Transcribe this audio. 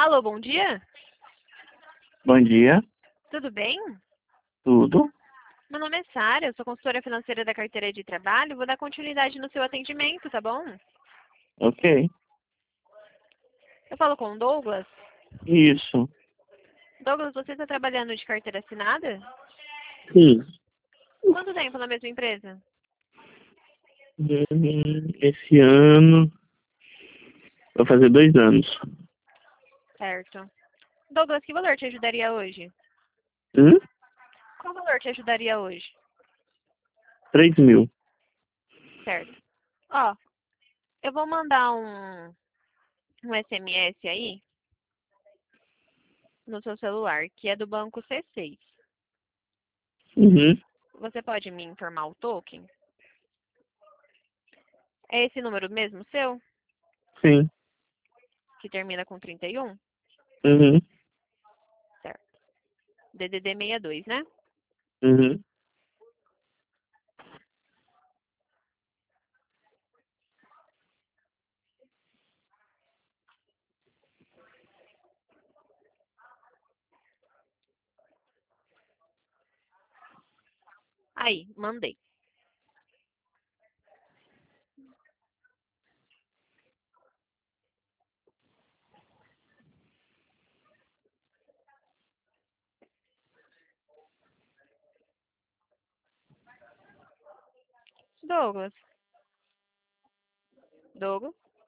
Alô, bom dia? Bom dia, Tudo bem? tudo? Meu nome é Sara, eu sou consultora financeira da carteira de trabalho. Vou dar continuidade no seu atendimento, tá bom? Ok. Eu falo com o Douglas. Isso. Douglas, você está trabalhando de carteira assinada? Sim. Quanto tempo na mesma empresa? Esse ano vai fazer 2 anos. Certo. Douglas, que valor te ajudaria hoje? Hum? Qual valor te ajudaria hoje? 3.000. Certo. Ó, eu vou mandar um SMS aí no seu celular, que é do banco C6. Uhum. Você pode me informar o token? É esse número mesmo seu, Sim. que termina com 31? Uhum. Certo. DDD 62, né? Uhum. Aí, mandei. Douglas. Douglas?